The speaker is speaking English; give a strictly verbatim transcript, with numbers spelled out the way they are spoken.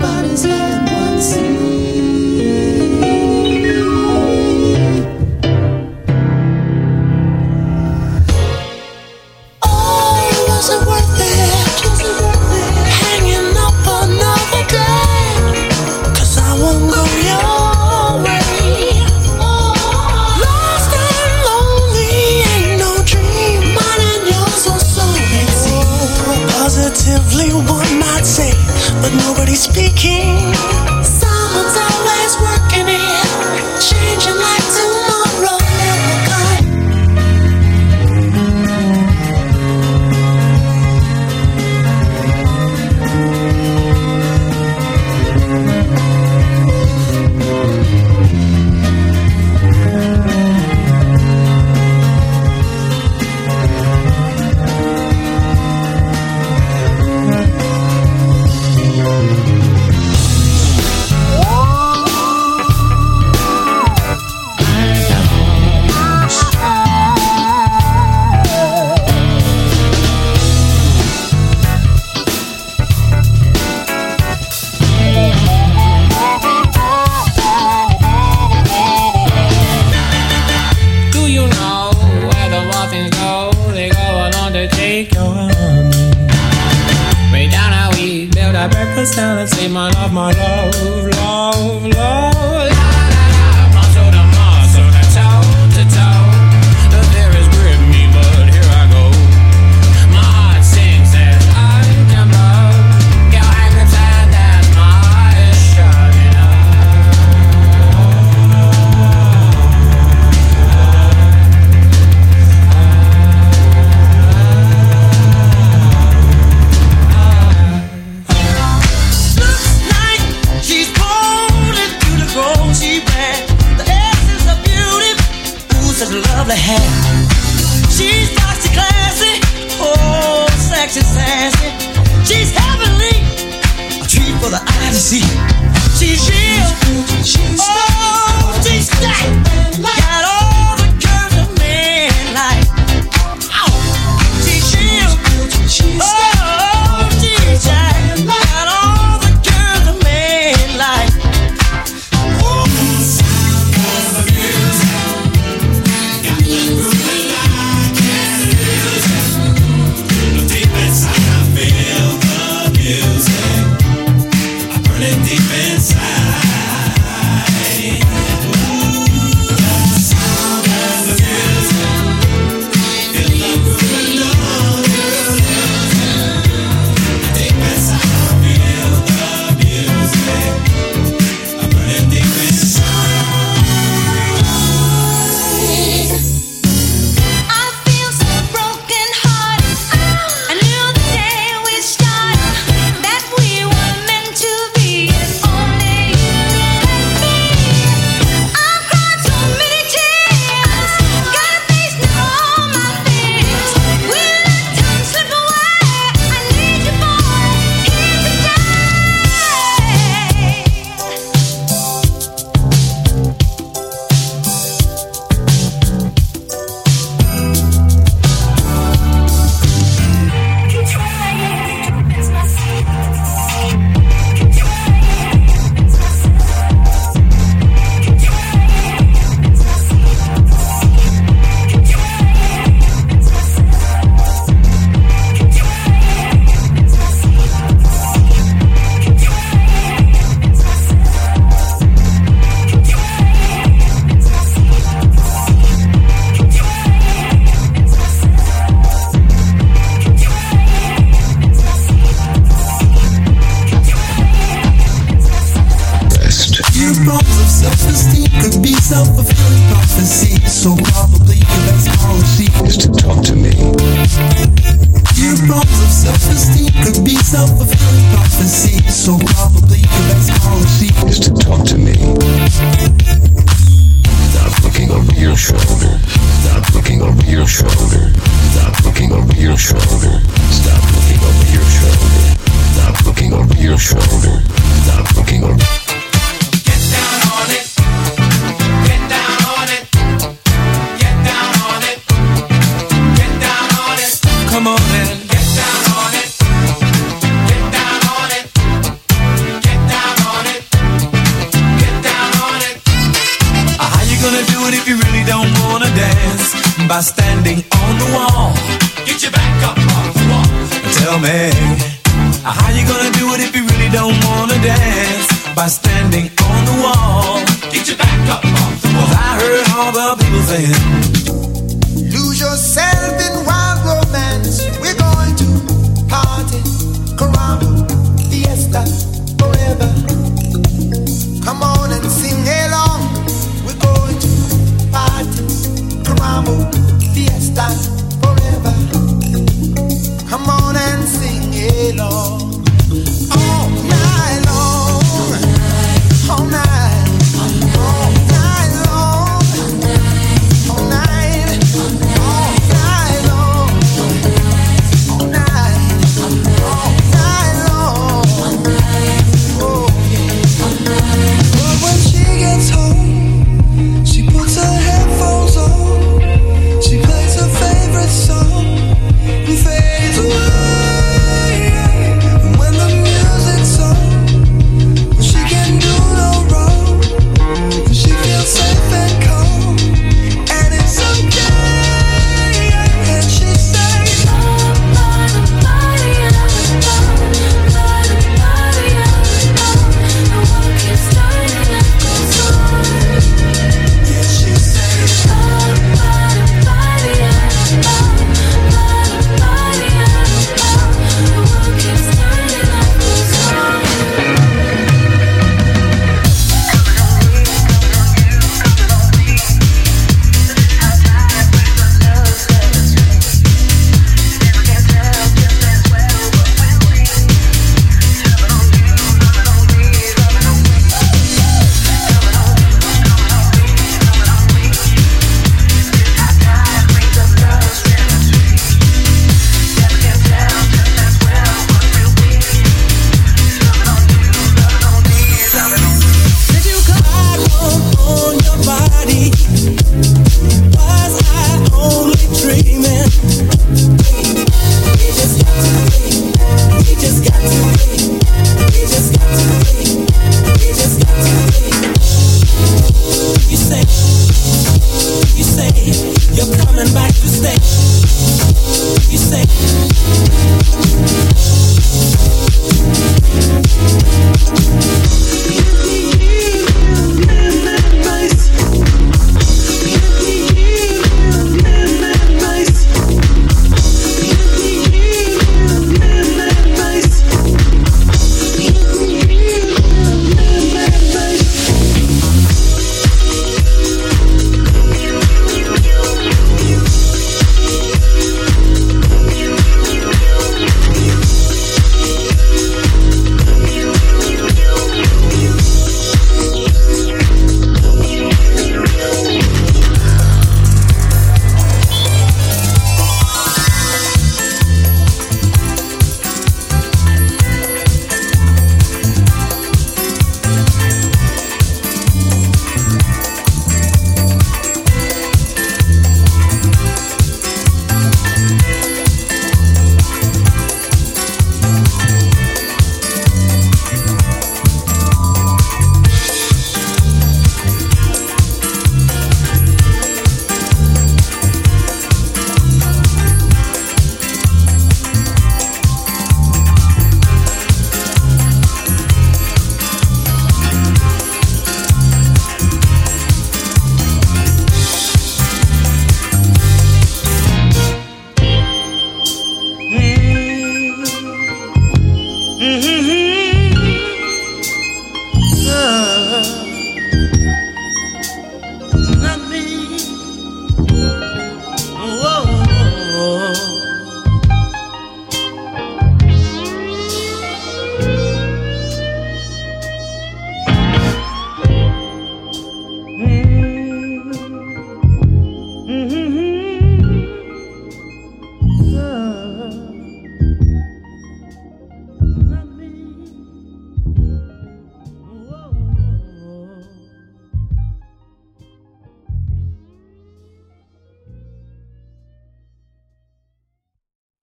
Everybody's had one seat. Oh, was it worth it? Was it worth it? Hanging up another day, 'cause I won't go your way. Lost and lonely, ain't no dream. Mine and yours are so easy. Positively one might say, but nobody's speaking. Someone's always working it, changing like tomorrow never comes. Say my love, my love, love, love, la la la, muscle to muscle, to toe to toe. The fear is grip me, but here I go. My heart sings as I jump up. Girl, I can tell that my heart is shutting lovely hair. She's foxy, classy, oh, sexy, sassy. She's heavenly, a treat for the eye to see. She's real, oh, she's stacked. Got all the curves a man like. Oh, she's real, oh, she's stacked. Got all the curves a man like. Oh, sound of the music. Deep inside, I feel the music. I burn it deep inside. Come on and get down on it. Get down on it. Get down by standing on the wall. Get your back up off the wall. Tell me, how you gonna do it if you really don't wanna dance? By standing on the wall. Get your back up off the wall. 'Cause I heard all the people saying,